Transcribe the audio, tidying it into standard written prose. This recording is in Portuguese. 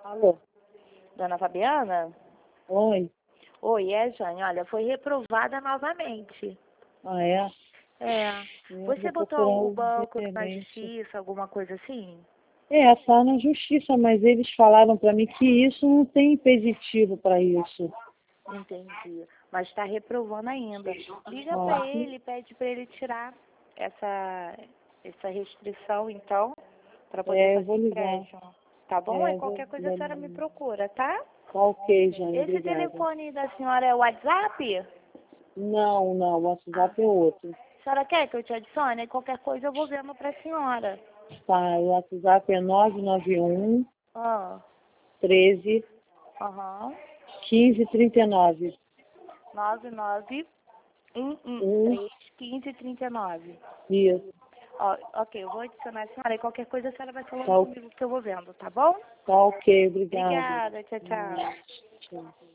Alô? Dona Fabiana? Oi? Oi, Jane. Olha, foi reprovada novamente. Ah, é? É. Eu Você vou botou procurar o banco na diferente. justiça, alguma coisa assim? É, tá na justiça, mas eles falaram para mim que isso não tem impeditivo para isso. Entendi. Mas está reprovando ainda. Liga Ó, para ele, pede para ele tirar essa restrição, então, para poder eu fazer vou ligar. empréstimo. Tá bom? Aí Eu vou qualquer coisa a senhora me ligar. procura, tá? Tá ok, Jane, Esse obrigada. telefone da senhora é o WhatsApp? Não, o WhatsApp é outro. A senhora quer que eu te adicione? Aí qualquer coisa eu vou vendo para a senhora. Tá, o WhatsApp é 991 Ah, 13 aham. 15 39. 991131539. Isso, Ó, ok, eu vou adicionar a senhora e qualquer coisa a senhora vai falando tá, comigo que eu vou vendo, tá bom? tá ok, obrigada. Obrigada, tchau, tchau. Tchau.